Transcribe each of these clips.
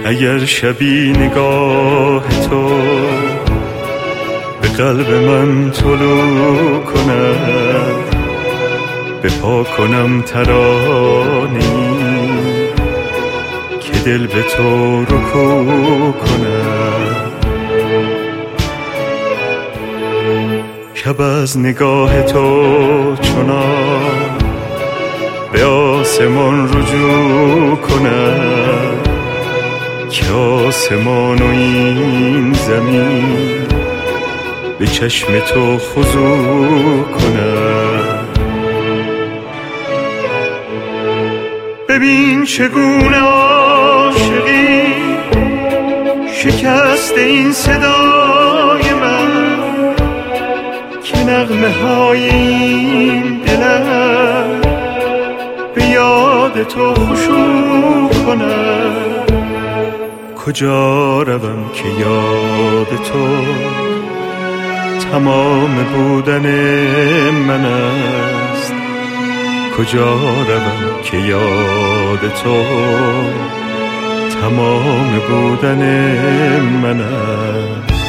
اگر شبی نگاه تو به قلب من طلوع کند، به پا کنم ترانه‌ای که دل به تو رکوع کند. شب از نگاه تو چنان به آسمان رجوع کند که آسمان و این زمین به چشم تو خضوع کند. ببین چگونه عاشقی شکست این صدای من که نغمه های این دلم به یاد تو خشوع کند. کجا روم که یاد تو تمام بودن من است، کجا روم که یاد تو تمام بودن من است.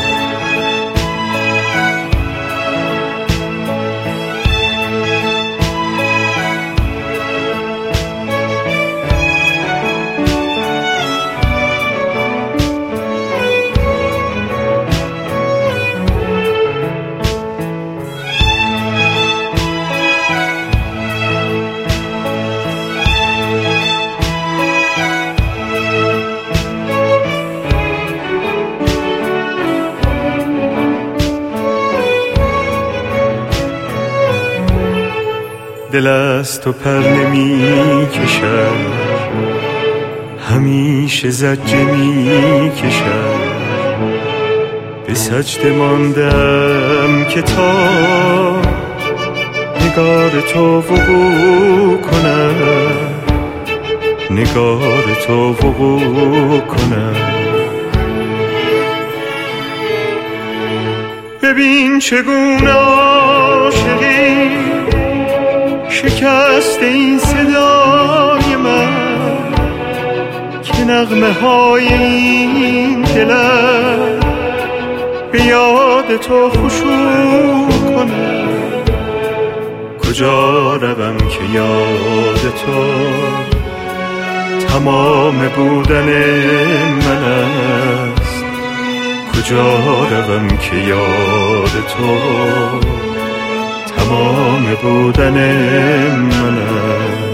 دل از تو پر نمی کشد، همیشه زجه می کشد. به سجده ماندم که تا نگار تو وقوع کند، نگار تو وقوع کند. ببین چگونه عاشقی شکست این صدای من که نغمه های این دلم به یاد تو خشوع کند. کجا روم که یاد تو تمام بودن من است، کجا روم که یاد تو تمام بودن من است.